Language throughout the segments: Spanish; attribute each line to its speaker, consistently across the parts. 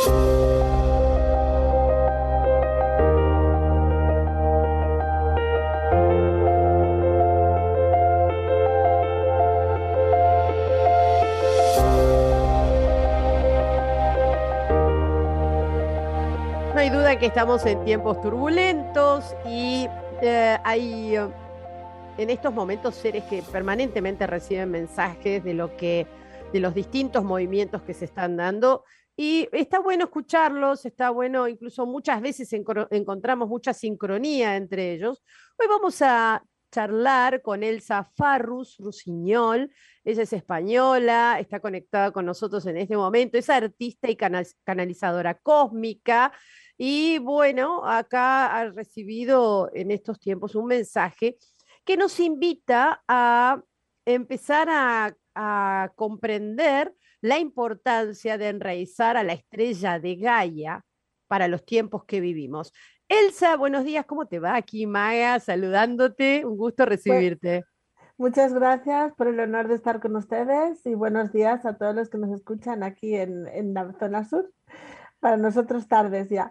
Speaker 1: No hay duda que estamos en tiempos turbulentos y hay en estos momentos seres que permanentemente reciben mensajes de los distintos movimientos que se están dando. Y está bueno escucharlos, está bueno, incluso muchas veces encontramos mucha sincronía entre ellos. Hoy vamos a charlar con Elsa Farrus Rusiñol. Ella es española, está conectada con nosotros en este momento, es artista y canalizadora cósmica. Y bueno, acá ha recibido en estos tiempos un mensaje que nos invita a empezar a comprender la importancia de enraizar a la estrella de Gaia para los tiempos que vivimos. Elsa, buenos días, ¿cómo te va? Aquí Maga saludándote, un gusto
Speaker 2: Pues,
Speaker 1: recibirte.
Speaker 2: muchas gracias por el honor de estar con ustedes y buenos días a todos los que nos escuchan aquí en la zona sur. Para nosotros tardes ya.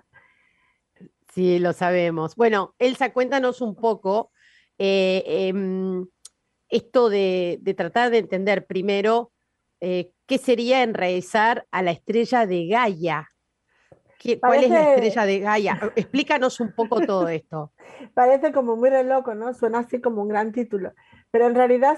Speaker 1: Sí, lo sabemos. Bueno, Elsa, cuéntanos un poco eh, em, esto de tratar de entender primero qué sería enraizar a la estrella de Gaia. ¿Cuál es la
Speaker 2: Parece,
Speaker 1: estrella de Gaia? Explícanos un poco todo esto.
Speaker 2: parece como muy re loco, ¿no? Suena así como un gran título, pero en realidad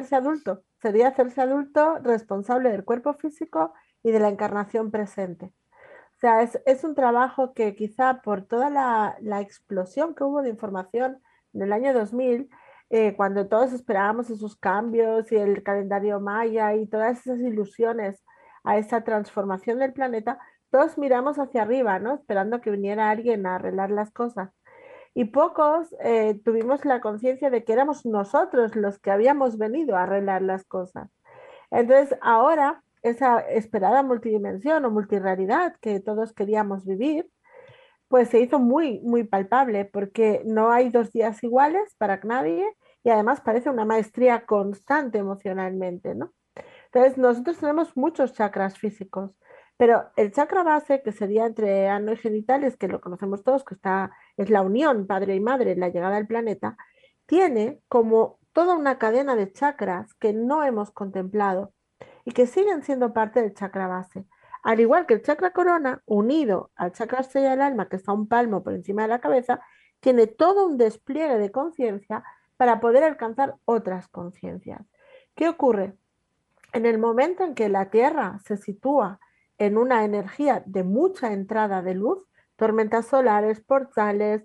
Speaker 2: sería hacerse adulto responsable del cuerpo físico y de la encarnación presente. O sea, es un trabajo que quizá por toda la explosión que hubo de información en el año 2000, cuando todos esperábamos esos cambios y el calendario maya y todas esas ilusiones a esa transformación del planeta, todos miramos hacia arriba, ¿no? Esperando que viniera alguien a arreglar las cosas. Y pocos tuvimos la conciencia de que éramos nosotros los que habíamos venido a arreglar las cosas. Entonces, ahora, esa esperada multidimensión o multirealidad que todos queríamos vivir, pues se hizo muy, muy palpable porque no hay dos días iguales para nadie y además parece una maestría constante emocionalmente, ¿no? Entonces, nosotros tenemos muchos chakras físicos, pero el chakra base, que sería entre ano y genitales, que lo conocemos todos, es la unión padre y madre, la llegada al planeta, tiene como toda una cadena de chakras que no hemos contemplado y que siguen siendo parte del chakra base. Al igual que el chakra corona, unido al chakra estrella del alma, que está un palmo por encima de la cabeza, tiene todo un despliegue de conciencia para poder alcanzar otras conciencias. ¿Qué ocurre? En el momento en que la Tierra se sitúa en una energía de mucha entrada de luz, tormentas solares, portales,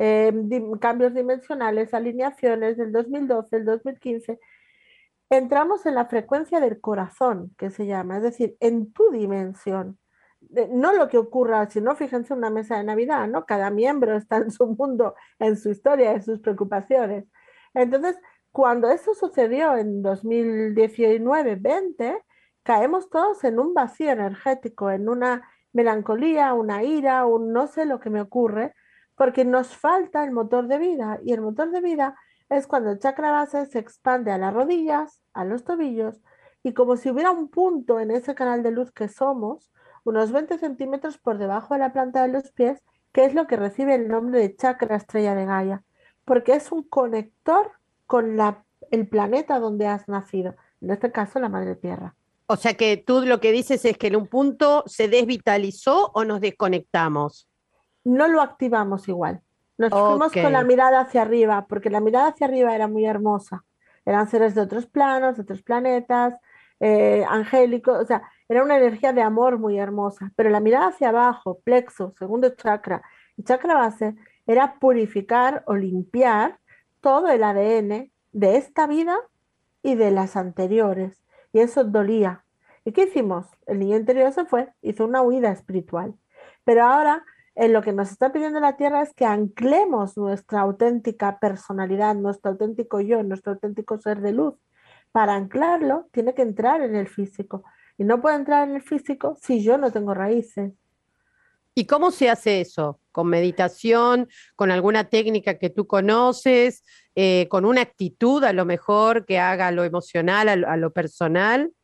Speaker 2: cambios dimensionales, alineaciones del 2012, el 2015, entramos en la frecuencia del corazón, que se llama, es decir, en tu dimensión. No lo que ocurra, sino fíjense en una mesa de Navidad, ¿no? Cada miembro está en su mundo, en su historia, en sus preocupaciones. Entonces, cuando eso sucedió en 2019-20, caemos todos en un vacío energético, en una melancolía, una ira, un no sé lo que me ocurre, porque nos falta el motor de vida. Y el motor de vida es cuando el chakra base se expande a las rodillas, a los tobillos, y como si hubiera un punto en ese canal de luz que somos, unos 20 centímetros por debajo de la planta de los pies, que es lo que recibe el nombre de chakra estrella de Gaia, porque es un conector con el planeta donde has nacido, en este caso la Madre Tierra.
Speaker 1: O sea que tú lo que dices es que en un punto se desvitalizó o nos desconectamos.
Speaker 2: No lo activamos igual. Nos fuimos
Speaker 1: Ok.
Speaker 2: con la mirada hacia arriba, porque la mirada hacia arriba era muy hermosa. Eran seres de otros planos, de otros planetas, angélicos, o sea, era una energía de amor muy hermosa. Pero la mirada hacia abajo, plexo, segundo chakra y chakra base, era purificar o limpiar todo el ADN de esta vida y de las anteriores. Y eso dolía. ¿Y qué hicimos? El niño interior se fue, hizo una huida espiritual. Pero ahora lo que nos está pidiendo la Tierra es que anclemos nuestra auténtica personalidad, nuestro auténtico yo, nuestro auténtico ser de luz. Para anclarlo, tiene que entrar en el físico. Y no puede entrar en el físico si yo no tengo raíces.
Speaker 1: ¿Y cómo se hace eso? ¿Con meditación? ¿Con alguna técnica que tú conoces? ¿Con una actitud a lo mejor que haga lo emocional a lo personal?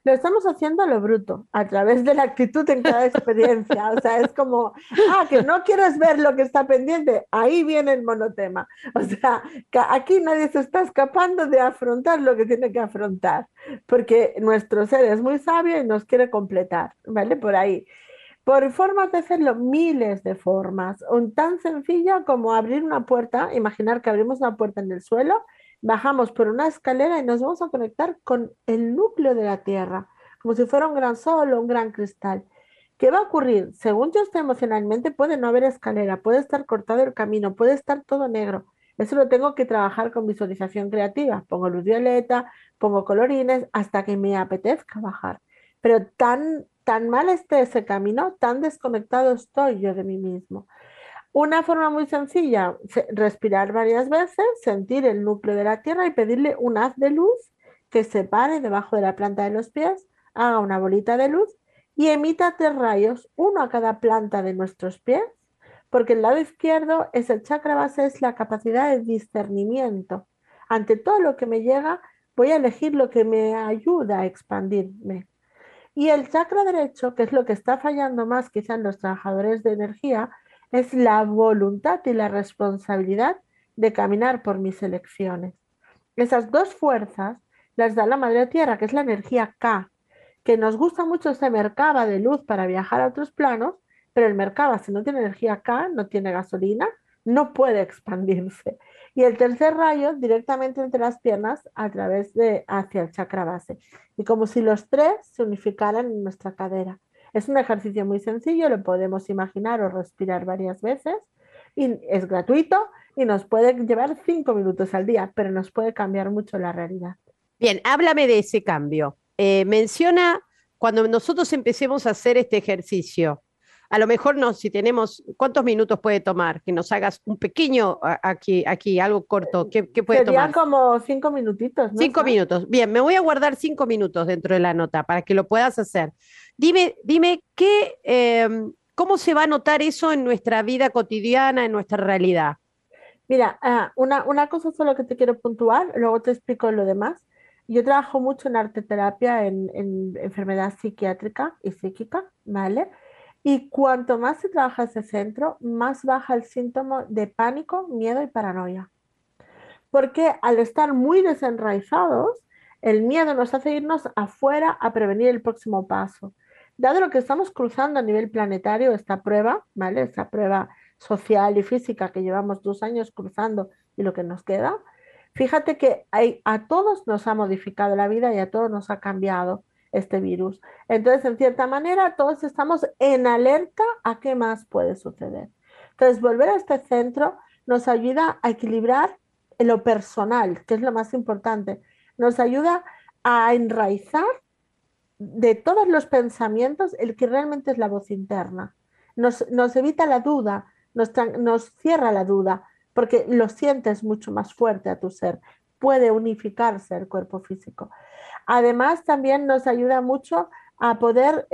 Speaker 2: Lo estamos haciendo a lo bruto, a través de la actitud en cada experiencia. O sea, es como, que no quieres ver lo que está pendiente, ahí viene el monotema. O sea, que aquí nadie se está escapando de afrontar lo que tiene que afrontar, porque nuestro ser es muy sabio y nos quiere completar, ¿vale? Por ahí. Por formas de hacerlo, miles de formas. Un tan sencilla como abrir una puerta, imaginar que abrimos una puerta en el suelo, bajamos por una escalera y nos vamos a conectar con el núcleo de la Tierra, como si fuera un gran sol o un gran cristal. ¿Qué va a ocurrir? Según yo esté emocionalmente, puede no haber escalera, puede estar cortado el camino, puede estar todo negro. Eso lo tengo que trabajar con visualización creativa. Pongo luz violeta, pongo colorines hasta que me apetezca bajar. Pero tan mal esté ese camino, tan desconectado estoy yo de mí mismo. Una forma muy sencilla, respirar varias veces, sentir el núcleo de la tierra y pedirle un haz de luz que se pare debajo de la planta de los pies, haga una bolita de luz y emita 3 rayos, uno a cada planta de nuestros pies, porque el lado izquierdo es el chakra base, es la capacidad de discernimiento. Ante todo lo que me llega, voy a elegir lo que me ayuda a expandirme. Y el chakra derecho, que es lo que está fallando más quizá en los trabajadores de energía, es la voluntad y la responsabilidad de caminar por mis elecciones. Esas dos fuerzas las da la Madre Tierra, que es la energía K, que nos gusta mucho ese Merkaba de luz para viajar a otros planos, pero el Merkaba, si no tiene energía K, no tiene gasolina, no puede expandirse. Y el tercer rayo directamente entre las piernas a través de hacia el chakra base. Y como si los tres se unificaran en nuestra cadera. Es un ejercicio muy sencillo, lo podemos imaginar o respirar varias veces y es gratuito y nos puede llevar 5 minutos al día, pero nos puede cambiar mucho la realidad.
Speaker 1: Bien, háblame de ese cambio. Menciona cuando nosotros empecemos a hacer este ejercicio. A lo mejor no, si tenemos, ¿cuántos minutos puede tomar? Que nos hagas un pequeño aquí, algo corto. ¿Qué puede
Speaker 2: Serían
Speaker 1: tomar?
Speaker 2: como 5 minutitos, ¿no es
Speaker 1: Cinco
Speaker 2: más?
Speaker 1: minutos. Bien, me voy a guardar 5 minutos dentro de la nota para que lo puedas hacer. Dime ¿cómo se va a notar eso en nuestra vida cotidiana, en nuestra realidad?
Speaker 2: Mira, una cosa solo que te quiero puntuar, luego te explico lo demás. Yo trabajo mucho en arte terapia, en enfermedad psiquiátrica y psíquica, ¿vale? Y cuanto más se trabaja ese centro, más baja el síntoma de pánico, miedo y paranoia. Porque al estar muy desenraizados, el miedo nos hace irnos afuera a prevenir el próximo paso. Dado lo que estamos cruzando a nivel planetario, esta prueba, ¿vale? Esta prueba social y física que llevamos 2 años cruzando y lo que nos queda, fíjate que a todos nos ha modificado la vida y a todos nos ha cambiado este virus. Entonces, en cierta manera, todos estamos en alerta a qué más puede suceder. Entonces, volver a este centro nos ayuda a equilibrar en lo personal, que es lo más importante, nos ayuda a enraizar de todos los pensamientos el que realmente es la voz interna. Nos evita la duda, nos cierra la duda, porque lo sientes mucho más fuerte a tu ser. Puede unificarse el cuerpo físico. Además, también nos ayuda mucho a poder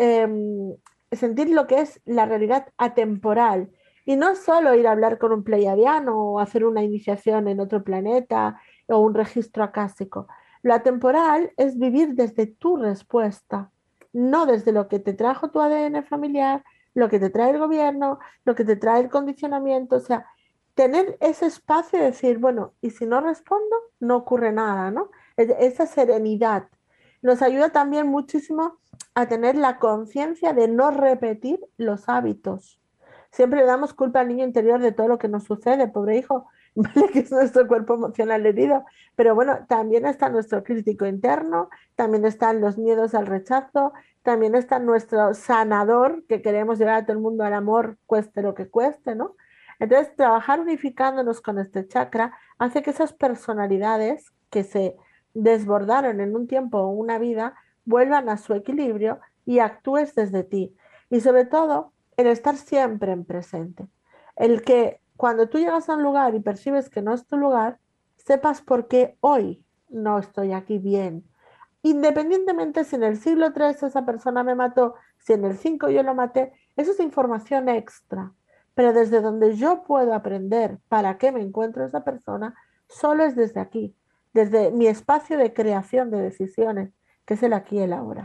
Speaker 2: sentir lo que es la realidad atemporal. Y no solo ir a hablar con un pleiadiano o hacer una iniciación en otro planeta o un registro acásico. Lo atemporal es vivir desde tu respuesta, no desde lo que te trajo tu ADN familiar, lo que te trae el gobierno, lo que te trae el condicionamiento. O sea, tener ese espacio de decir, bueno, y si no respondo, no ocurre nada, ¿no? Esa serenidad nos ayuda también muchísimo a tener la conciencia de no repetir los hábitos. Siempre le damos culpa al niño interior de todo lo que nos sucede, pobre hijo, ¿vale? Que es nuestro cuerpo emocional herido. Pero bueno, también está nuestro crítico interno, también están los miedos al rechazo, también está nuestro sanador, que queremos llevar a todo el mundo al amor, cueste lo que cueste, ¿no? Entonces, trabajar unificándonos con este chakra hace que esas personalidades que se desbordaron en un tiempo o una vida vuelvan a su equilibrio y actúes desde ti. Y sobre todo, el estar siempre en presente. El que cuando tú llegas a un lugar y percibes que no es tu lugar, sepas por qué hoy no estoy aquí bien. Independientemente si en el siglo III esa persona me mató, si en el 5 yo lo maté, eso es información extra. Pero desde donde yo puedo aprender para qué me encuentro esa persona, solo es desde aquí, desde mi espacio de creación de decisiones, que es el aquí y el ahora.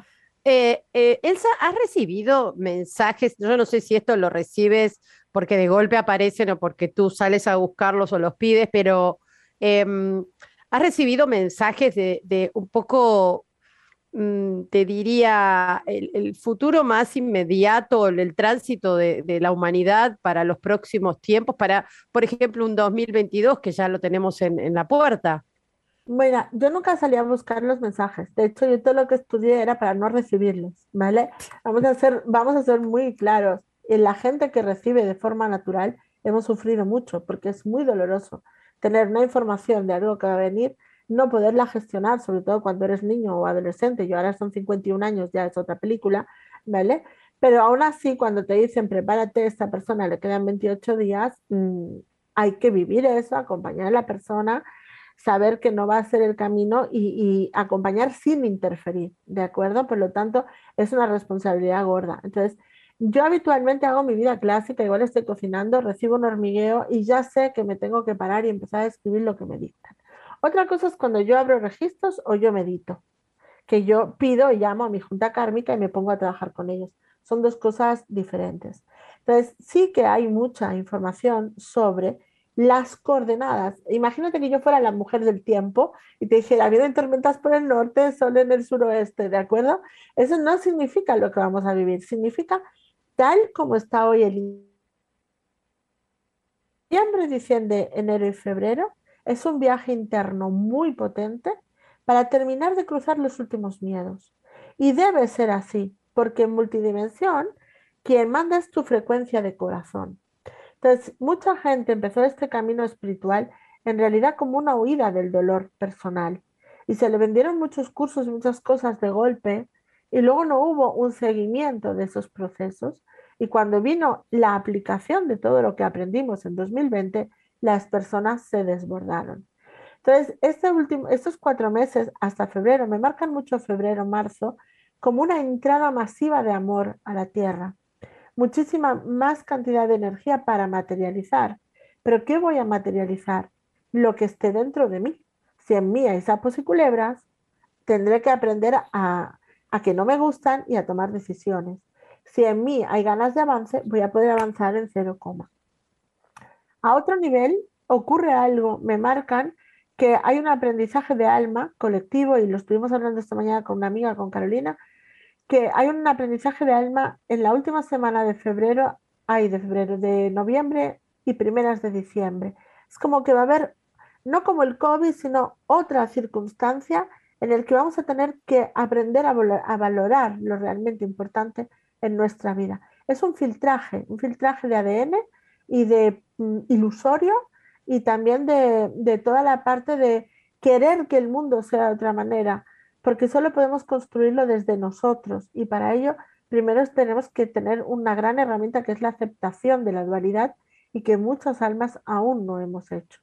Speaker 1: Elsa, ¿has recibido mensajes? Yo no sé si esto lo recibes porque de golpe aparecen o porque tú sales a buscarlos o los pides, pero ¿has recibido mensajes de un poco, te diría, el futuro más inmediato, el tránsito de la humanidad para los próximos tiempos, para, por ejemplo, un 2022 que ya lo tenemos en la puerta?
Speaker 2: Mira, yo nunca salí a buscar los mensajes. De hecho, yo todo lo que estudié era para no recibirlos, ¿vale? Vamos a ser muy claros. Y la gente que recibe de forma natural hemos sufrido mucho porque es muy doloroso tener una información de algo que va a venir, no poderla gestionar, sobre todo cuando eres niño o adolescente. Yo ahora son 51 años, ya es otra película, ¿vale? Pero aún así, cuando te dicen prepárate, esta persona le quedan 28 días, hay que vivir eso, acompañar a la persona, saber que no va a ser el camino y acompañar sin interferir, ¿de acuerdo? Por lo tanto, es una responsabilidad gorda. Entonces, yo habitualmente hago mi vida clásica, igual estoy cocinando, recibo un hormigueo y ya sé que me tengo que parar y empezar a escribir lo que me dictan. Otra cosa es cuando yo abro registros o yo medito, que yo pido y llamo a mi junta kármica y me pongo a trabajar con ellos. Son dos cosas diferentes. Entonces, sí que hay mucha información sobre las coordenadas. Imagínate que yo fuera la mujer del tiempo y te dijera, vienen tormentas por el norte, sol en el suroeste, ¿de acuerdo? Eso no significa lo que vamos a vivir, significa tal como está hoy el noviembre, diciembre, enero y febrero. Es un viaje interno muy potente para terminar de cruzar los últimos miedos. Y debe ser así, porque en multidimensión, quien manda es tu frecuencia de corazón. Entonces, mucha gente empezó este camino espiritual en realidad como una huida del dolor personal. Y se le vendieron muchos cursos, muchas cosas de golpe, y luego no hubo un seguimiento de esos procesos. Y cuando vino la aplicación de todo lo que aprendimos en 2020, las personas se desbordaron. Entonces, estos 4 meses hasta febrero, me marcan mucho febrero, marzo, como una entrada masiva de amor a la tierra, muchísima más cantidad de energía para materializar. Pero ¿qué voy a materializar? Lo que esté dentro de mí. Si en mí hay sapos y culebras, tendré que aprender a que no me gustan y a tomar decisiones. Si en mí hay ganas de avance, voy a poder avanzar en cero coma. A otro nivel ocurre algo, me marcan que hay un aprendizaje de alma colectivo y lo estuvimos hablando esta mañana con una amiga, con Carolina, que hay un aprendizaje de alma en la última semana de febrero, de noviembre y primeras de diciembre. Es como que va a haber, no como el COVID, sino otra circunstancia en el que vamos a tener que aprender a valorar lo realmente importante en nuestra vida. Es un filtraje de ADN y de ilusorio y también de toda la parte de querer que el mundo sea de otra manera, porque solo podemos construirlo desde nosotros y para ello primero tenemos que tener una gran herramienta que es la aceptación de la dualidad y que muchas almas aún no hemos hecho.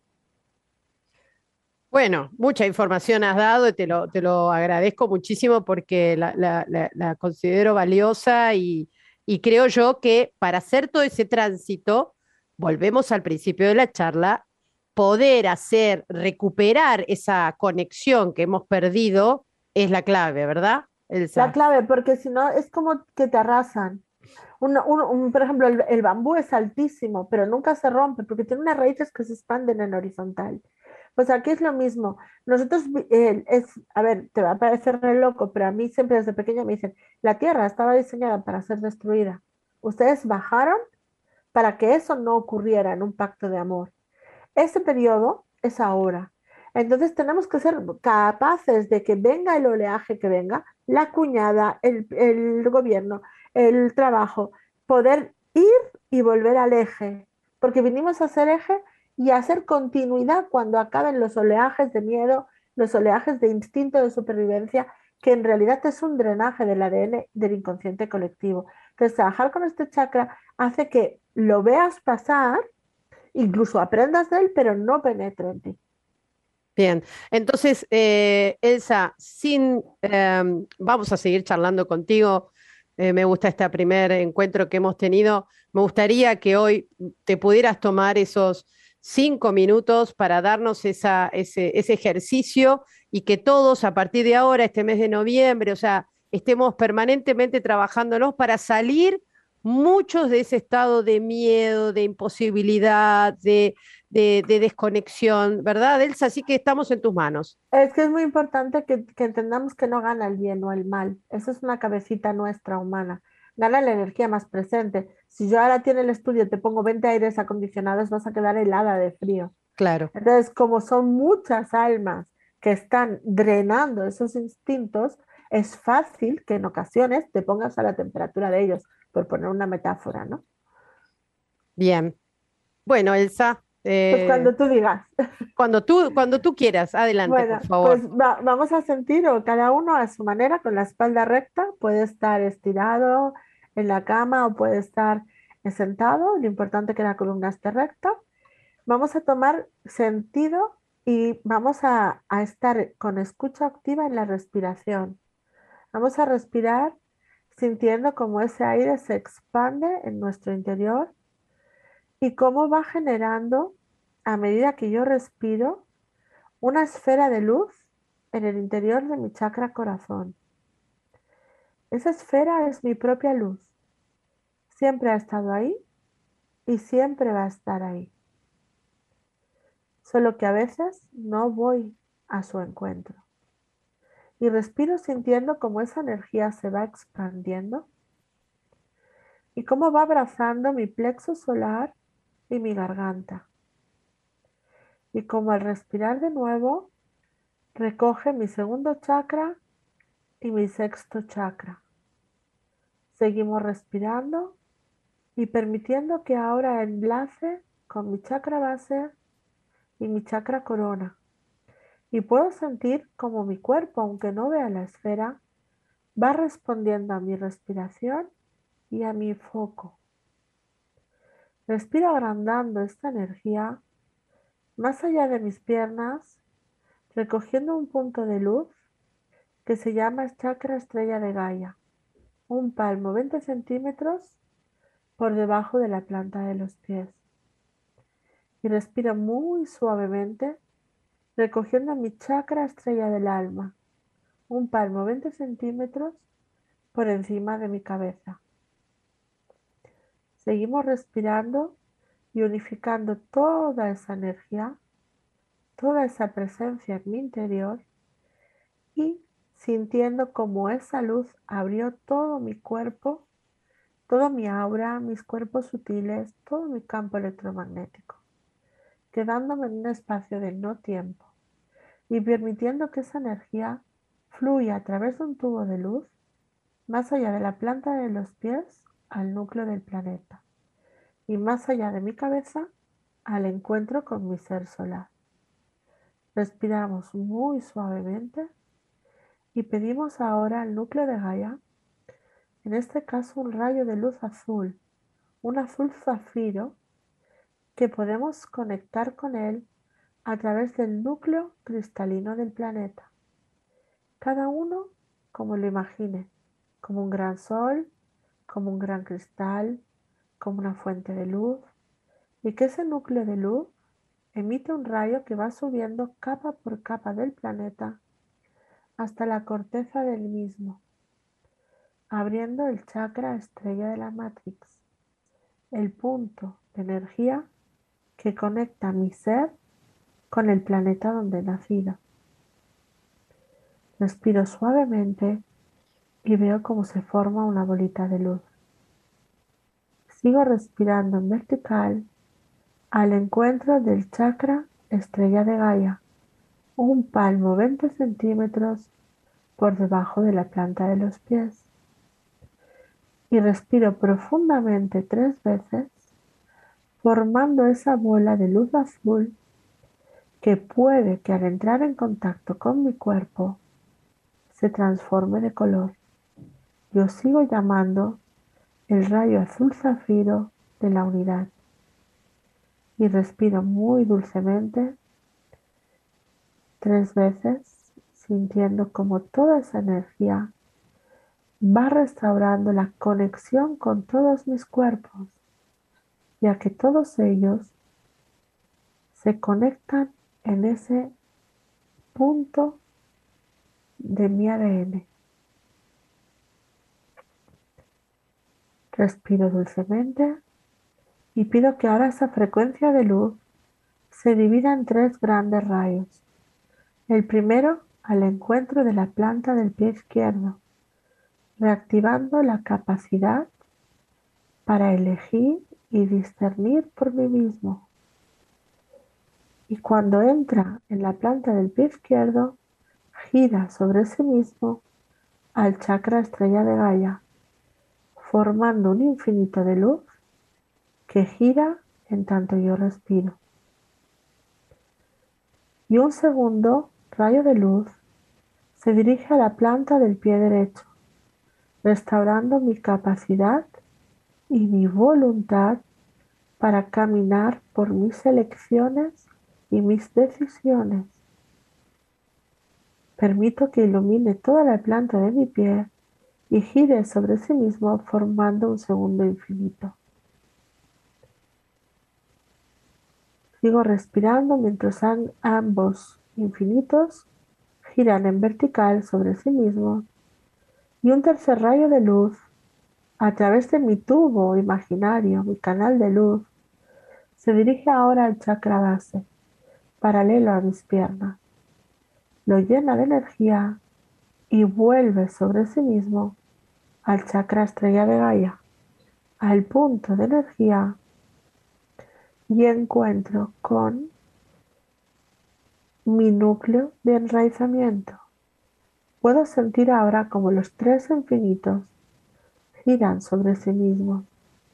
Speaker 1: Bueno, mucha información has dado y te lo agradezco muchísimo porque la considero valiosa y creo yo que para hacer todo ese tránsito, volvemos al principio de la charla, poder hacer, recuperar esa conexión que hemos perdido es la clave, ¿verdad,
Speaker 2: La
Speaker 1: Elsa?
Speaker 2: clave, porque si no es como que te arrasan. Por ejemplo, el bambú es altísimo, pero nunca se rompe porque tiene unas raíces que se expanden en horizontal. Pues aquí es lo mismo. Nosotros, a ver, te va a parecer re loco, pero a mí siempre desde pequeña me dicen, la Tierra estaba diseñada para ser destruida. Ustedes bajaron para que eso no ocurriera en un pacto de amor. Ese periodo es ahora. Entonces tenemos que ser capaces de que venga el oleaje que venga, la cuñada, el gobierno, el trabajo, poder ir y volver al eje, porque vinimos a ser eje y a hacer continuidad cuando acaben los oleajes de miedo, los oleajes de instinto de supervivencia, que en realidad es un drenaje del ADN del inconsciente colectivo. Entonces, trabajar con este chakra hace que lo veas pasar, incluso aprendas de él, pero no penetre en ti.
Speaker 1: Bien, entonces, Elsa, vamos a seguir charlando contigo. Me gusta este primer encuentro que hemos tenido. Me gustaría que hoy te pudieras tomar esos 5 minutos para darnos ese ejercicio y que todos a partir de ahora, este mes de noviembre, o sea, estemos permanentemente trabajándonos para salir muchos de ese estado de miedo, de imposibilidad, de desconexión, ¿verdad, Elsa? Así que estamos en tus manos.
Speaker 2: Es que es muy importante que entendamos que no gana el bien o el mal. Eso es una cabecita nuestra humana. Gana la energía más presente. Si yo ahora tiene el estudio, te pongo 20 aires acondicionados, vas a quedar helada de frío.
Speaker 1: Claro.
Speaker 2: Entonces, como son muchas almas que están drenando esos instintos, es fácil que en ocasiones te pongas a la temperatura de ellos, por poner una metáfora, ¿no?
Speaker 1: Bien. Bueno, Elsa,
Speaker 2: Pues cuando tú digas.
Speaker 1: cuando tú quieras, adelante, por
Speaker 2: Bueno, pues
Speaker 1: favor.
Speaker 2: vamos a sentir o cada uno a su manera, con la espalda recta, puede estar estirado en la cama o puede estar sentado, lo importante es que la columna esté recta. Vamos a tomar sentido y vamos a estar con escucha activa en la respiración. Vamos a respirar sintiendo cómo ese aire se expande en nuestro interior y cómo va generando, a medida que yo respiro, una esfera de luz en el interior de mi chakra corazón. Esa esfera es mi propia luz. Siempre ha estado ahí y siempre va a estar ahí. Solo que a veces no voy a su encuentro. Y respiro sintiendo cómo esa energía se va expandiendo y cómo va abrazando mi plexo solar y mi garganta. Y como al respirar de nuevo, recoge mi segundo chakra y mi sexto chakra. Seguimos respirando y permitiendo que ahora enlace con mi chakra base y mi chakra corona. Y puedo sentir como mi cuerpo, aunque no vea la esfera, va respondiendo a mi respiración y a mi foco. Respiro agrandando esta energía más allá de mis piernas, recogiendo un punto de luz que se llama chakra estrella de Gaia, un palmo 20 centímetros por debajo de la planta de los pies. Y respiro muy suavemente, recogiendo mi chakra estrella del alma, un palmo 20 centímetros por encima de mi cabeza. Seguimos respirando y unificando toda esa energía, toda esa presencia en mi interior y sintiendo como esa luz abrió todo mi cuerpo, todo mi aura, mis cuerpos sutiles, todo mi campo electromagnético, quedándome en un espacio de no tiempo y permitiendo que esa energía fluya a través de un tubo de luz más allá de la planta de los pies al núcleo del planeta y más allá de mi cabeza al encuentro con mi ser solar. Respiramos muy suavemente y pedimos ahora al núcleo de Gaia, en este caso un rayo de luz azul, un azul zafiro, que podemos conectar con él a través del núcleo cristalino del planeta. Cada uno como lo imagine, como un gran sol, como un gran cristal, como una fuente de luz, y que ese núcleo de luz emite un rayo que va subiendo capa por capa del planeta hasta la corteza del mismo, abriendo el chakra estrella de la Matrix, el punto de energía que conecta mi ser con el planeta donde he nacido. Respiro suavemente y veo cómo se forma una bolita de luz. Sigo respirando en vertical al encuentro del chakra estrella de Gaia, un palmo 20 centímetros por debajo de la planta de los pies. Y respiro profundamente 3 veces, formando esa bola de luz azul que puede que al entrar en contacto con mi cuerpo se transforme de color. Yo sigo llamando el rayo azul zafiro de la unidad y respiro muy dulcemente 3 veces, sintiendo como toda esa energía va restaurando la conexión con todos mis cuerpos, ya que todos ellos se conectan en ese punto de mi ADN. Respiro dulcemente y pido que ahora esa frecuencia de luz se divida en tres grandes rayos. El primero al encuentro de la planta del pie izquierdo, reactivando la capacidad para elegir y discernir por mí mismo. Y cuando entra en la planta del pie izquierdo, gira sobre sí mismo al chakra estrella de Gaia, formando un infinito de luz que gira en tanto yo respiro. Y un segundo rayo de luz se dirige a la planta del pie derecho, restaurando mi capacidad y mi voluntad para caminar por mis elecciones y mis decisiones. Permito que ilumine toda la planta de mi pie y gire sobre sí mismo formando un segundo infinito. Sigo respirando mientras ambos infinitos giran en vertical sobre sí mismos y un tercer rayo de luz a través de mi tubo imaginario, mi canal de luz, se dirige ahora al chakra base, paralelo a mis piernas. Lo llena de energía y vuelve sobre sí mismo al chakra estrella de Gaia, al punto de energía y encuentro con mi núcleo de enraizamiento. Puedo sentir ahora como los tres infinitos giran sobre sí mismos,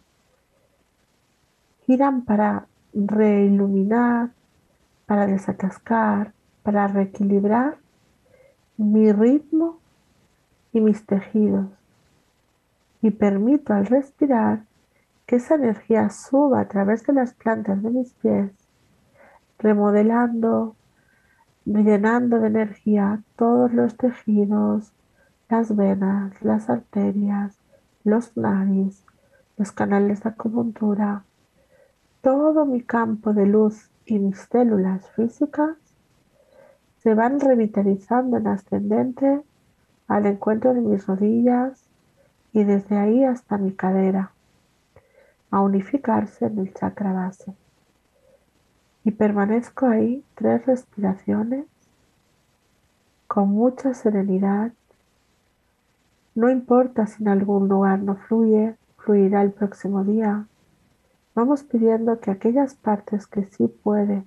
Speaker 2: giran para reiluminar, para desatascar, para reequilibrar mi ritmo y mis tejidos. Y permito al respirar que esa energía suba a través de las plantas de mis pies, remodelando, llenando de energía todos los tejidos, las venas, las arterias, los nadis, los canales de acupuntura, todo mi campo de luz y mis células físicas se van revitalizando en ascendente al encuentro de mis rodillas y desde ahí hasta mi cadera, a unificarse en el chakra base. Y permanezco ahí 3 respiraciones con mucha serenidad. No importa si en algún lugar no fluye, fluirá el próximo día. Vamos pidiendo que aquellas partes que sí puede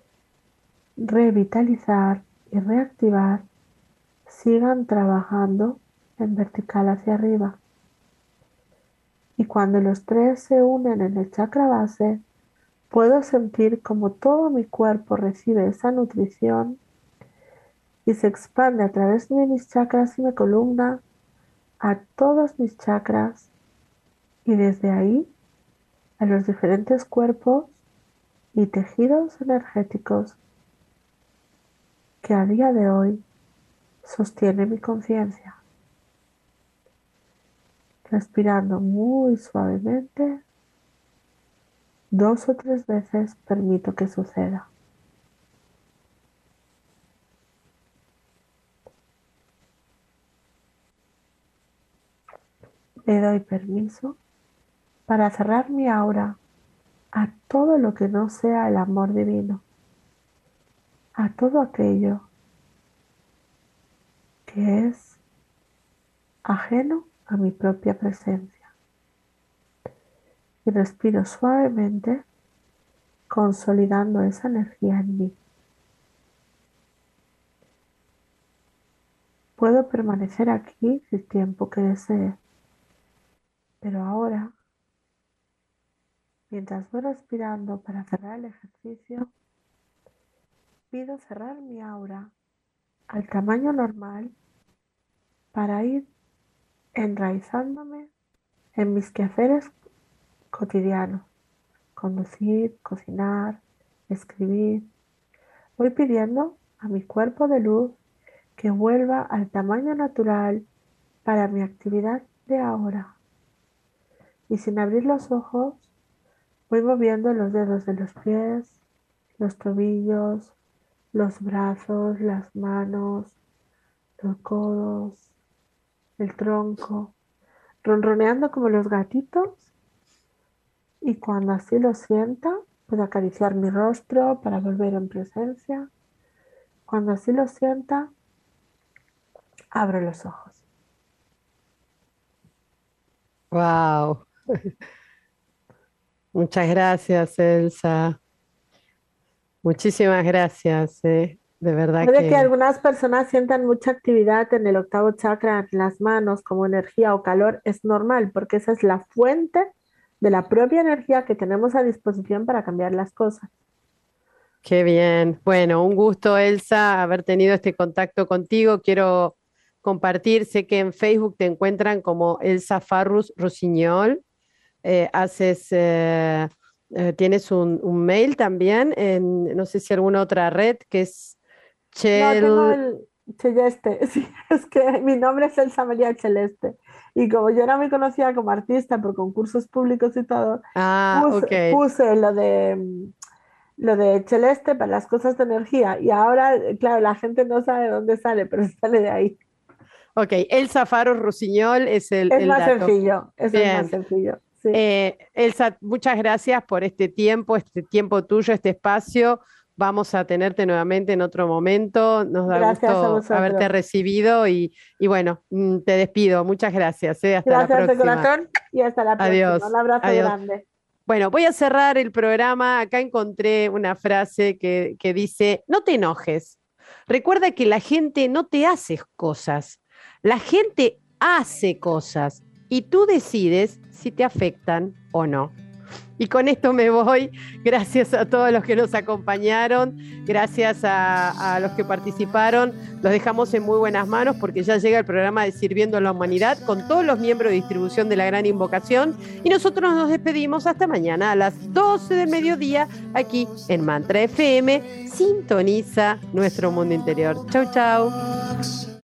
Speaker 2: revitalizar y reactivar sigan trabajando en vertical hacia arriba. Y cuando los tres se unen en el chakra base, puedo sentir como todo mi cuerpo recibe esa nutrición y se expande a través de mis chakras y mi columna a todos mis chakras y desde ahí a los diferentes cuerpos y tejidos energéticos que a día de hoy sostiene mi conciencia. Respirando muy suavemente, 2 o 3 veces permito que suceda. Le doy permiso para cerrar mi aura a todo lo que no sea el amor divino, a todo aquello que es ajeno a mi propia presencia. Y respiro suavemente, consolidando esa energía en mí. Puedo permanecer aquí el tiempo que desee, pero ahora, mientras voy respirando para cerrar el ejercicio, pido cerrar mi aura al tamaño normal para ir enraizándome en mis quehaceres cotidianos: conducir, cocinar, escribir. Voy pidiendo a mi cuerpo de luz que vuelva al tamaño natural para mi actividad de ahora. Y sin abrir los ojos, voy moviendo los dedos de los pies, los tobillos, los brazos, las manos, los codos, el tronco, ronroneando como los gatitos. Y cuando así lo sienta, puedo acariciar mi rostro para volver en presencia. Cuando así lo sienta, abro los ojos.
Speaker 1: Wow. Muchas gracias, Elsa. Muchísimas gracias. De verdad
Speaker 2: Puede que
Speaker 1: que
Speaker 2: algunas personas sientan mucha actividad en el octavo chakra, en las manos, como energía o calor. Es normal, porque esa es la fuente de la propia energía que tenemos a disposición para cambiar las cosas.
Speaker 1: qué bien. Bueno, un gusto, Elsa, haber tenido este contacto contigo. Quiero compartir, sé que en Facebook te encuentran como Elsa Farrus Rossinyol. Haces, tienes un mail también en, no sé si alguna otra red, que es
Speaker 2: No, tengo
Speaker 1: Chel.
Speaker 2: el Celeste. Sí, es que mi nombre es Elsa María Celeste. Y como yo era muy conocida como artista por concursos públicos y todo,
Speaker 1: Ah, ok.
Speaker 2: puse lo de Celeste para las cosas de energía. Y ahora, claro, la gente no sabe de dónde sale, pero sale de ahí.
Speaker 1: Ok, Elsa Farrus Rossinyol es
Speaker 2: Es
Speaker 1: el
Speaker 2: más
Speaker 1: dato.
Speaker 2: sencillo, eso es más
Speaker 1: Bien.
Speaker 2: sencillo. Sí.
Speaker 1: Elsa, muchas gracias por este tiempo tuyo, este espacio. Vamos a tenerte nuevamente en otro momento. Nos da
Speaker 2: Gracias a
Speaker 1: gusto haberte
Speaker 2: vosotros.
Speaker 1: recibido y bueno, te despido. Muchas gracias. Hasta la
Speaker 2: Gracias de
Speaker 1: próxima.
Speaker 2: corazón y hasta la próxima. Un
Speaker 1: Adiós.
Speaker 2: abrazo
Speaker 1: Adiós.
Speaker 2: grande.
Speaker 1: Bueno, voy a cerrar el programa. Acá encontré una frase que dice, no te enojes. Recuerda que la gente no te hace cosas. La gente hace cosas y tú decides si te afectan o no. Y con esto me voy. Gracias a todos los que nos acompañaron, gracias a los que participaron. Los dejamos en muy buenas manos porque ya llega el programa de Sirviendo a la Humanidad con todos los miembros de distribución de la Gran Invocación. Y nosotros nos despedimos hasta mañana a las 12 del mediodía aquí en Mantra FM. Sintoniza nuestro mundo interior. Chau, chau.